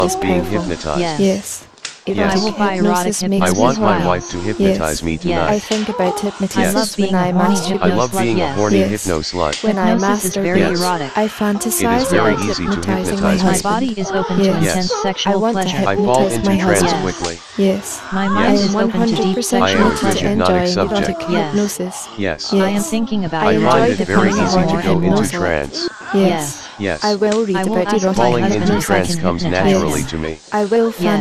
is of being powerful. hypnotized. Yes. Yes. Yes. Erotic I will buy erotic hypnosis makes I me want my horny. wife to hypnotize Yes. me I tonight. think about hypnosis I love being when a I horny masturbate. I love being a Yes. horny Yes. hypno-slut. When I Hypnosis is very masturbate, erotic. I It fantasize is very about easy to hypnotizing my hypnotize me. My husband. body is open to Yes. intense Yes. sexual I want to pleasure. I fall hypnotize into my trance husband. quickly. Yes. My I mind am is open to deep 100% I sexual am a ready good to pleasure. enjoy hypnotic subject. erotic Yes. hypnosis. Yes. I am thinking about I I enjoy find erotic it very becoming a hypnosis easy to more horny go and into more. hypnosis. trance. Yes. Yes. I will read I will about ask my erotic Falling husband into if I trance hypnosis. can comes hypnotize naturally Yes. to me. I will Yes.